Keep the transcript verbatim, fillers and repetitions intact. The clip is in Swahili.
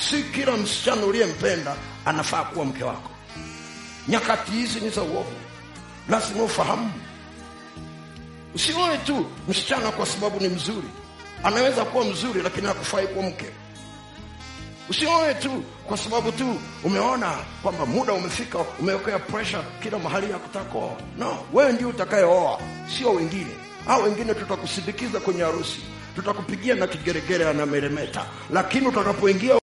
Si kila msichana uliyempenda anafaa kuwa mke wako. Nyakati hizi ni za uovu, lazima ufahamu. Usioe tu msichana kwa sababu ni mzuri. Anaweza kuwa mzuri lakini hakufai kuwa mke. Usioe tu kwa sababu tu umeona kwamba muda umefika, umewekea pressure kila mahali ya kutaka. No, wewe ndio utakayeoa, sio wengine. Hao wengine tutakusindikiza kwenye harusi, tutakupigia na kigeregere na meremeta, lakini utakapoingia